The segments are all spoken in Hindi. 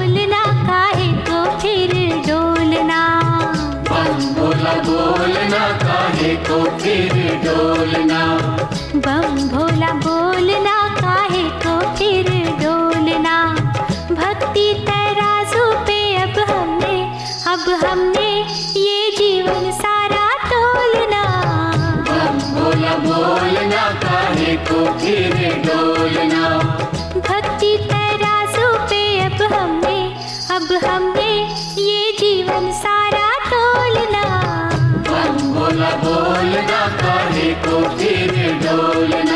बोलना काहे को फिर डोलना। बम भोला बोलना काहे को फिर डोलना। बम भोला बोलना काहे को फिर डोलना। भक्ति तराजू पे अब हमने ये जीवन सारा तोलना। बम भोला बोलना काहे को फिर डोलना। भक्ति तराजू पे अब हमने ये जीवन सारा तोलना। बम भोला बोलना काहे को फिर डोलना।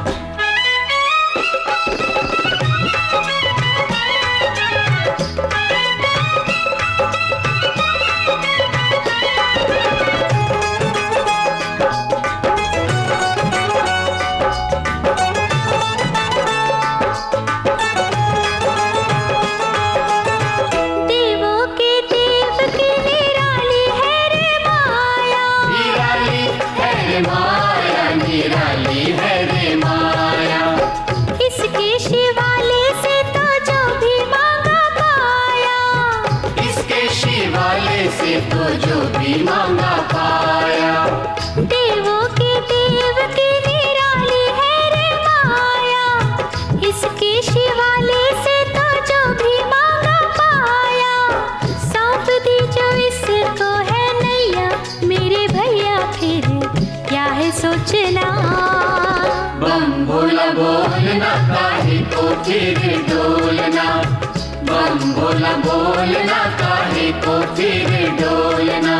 निराली है रे माया। इसके शिवाले से तो जो भी मांगा पाया। इसके शिवाले से तो जो भी मांगा पाया। देवों के देव की निराली है रे माया। इसके शिवाले से तो जो भी मांगा पाया। सौंप दी जो इसको है नैया मेरे भैया फिर क्या है सोचना। बम भोला बोलना काहे को फिर डोलना। बम भोला बोलना काहे को फिर डोलना।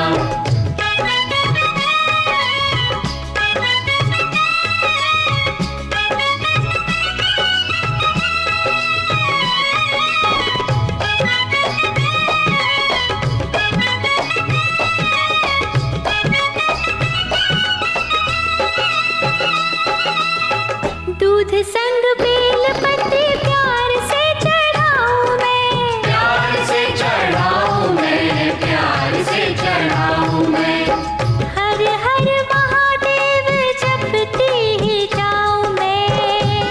दूध संग बेल पत्ती प्यार से चढ़ाऊं मैं। प्यार से चढ़ाऊं मैं। प्यार से चढ़ाऊं मैं। हर हर महादेव जपती ही जाऊं मैं।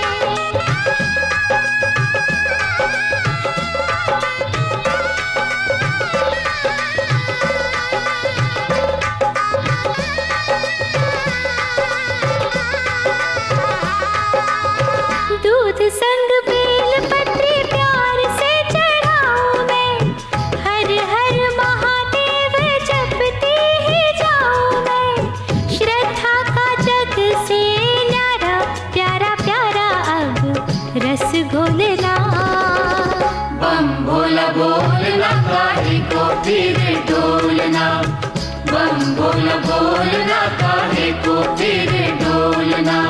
दूध संग बेल पत्री प्यार से चढ़ाऊं मैं। हर हर महादेव जपती ही जाऊं मैं। श्रद्धा का जग से न्यारा प्यारा प्यारा अब रस घोलना। बम भोला बोलना काहे को फिर डोलना। बम भोला बोलना काहे को फिर डोलना।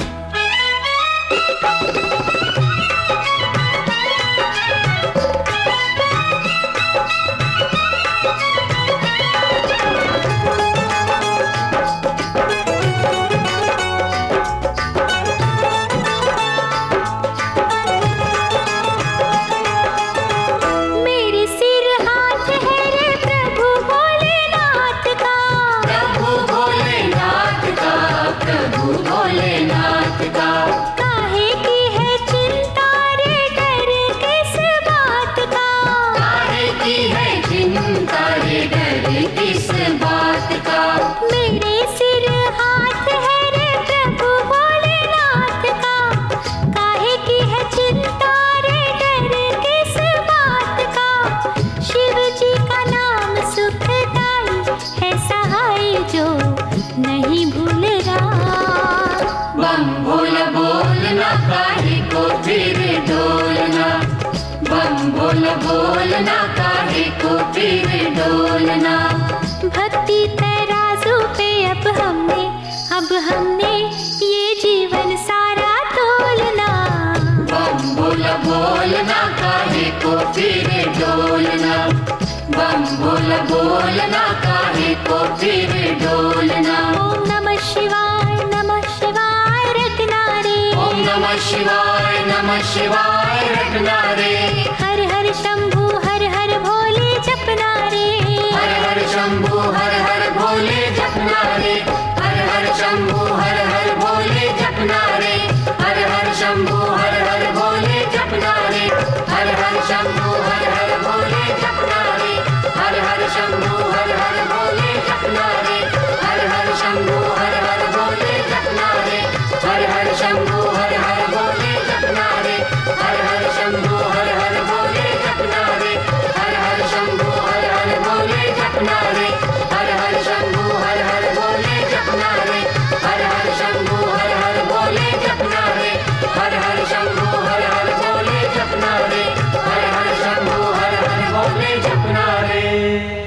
मेरे सिर हाथ है रे प्रभु भोलेनाथ का। प्रभु भोलेनाथ का। प्रभु भोलेनाथ का। काहे की है चिंता रे डर किस बात का। काहे की है चिंता रे डर किस बात का। मेरे सिर हाथ है रे प्रभु भोलेनाथ का। काहे की है चिंता रे डर किस बात का। शिव जी का नाम सुखदाई है सहाय जो नहीं भूलना। बम भोला बोलना काहे को फिर डोलना। बम भोला बोलना काहे को फिर डोलना। भक्ति तराजू पे अब हमने ये जीवन सारा तोलना। बम भोला बोलना काहे को फिर डोलना। बम भोला बोलना काहे को फिर डोलना। ओम नमः शिवाय रटना रे। ओम नमः शिवाय रटना रे। हर हर शंभू हर हर भोले जपना रे। हर हर शंभू हर हर भोले जपना रे। हर हर शंभू हर हर भोले जपना रे। हर हर शंभू हर हर भोले जपना रे। हर हर शंभू हर हर रे।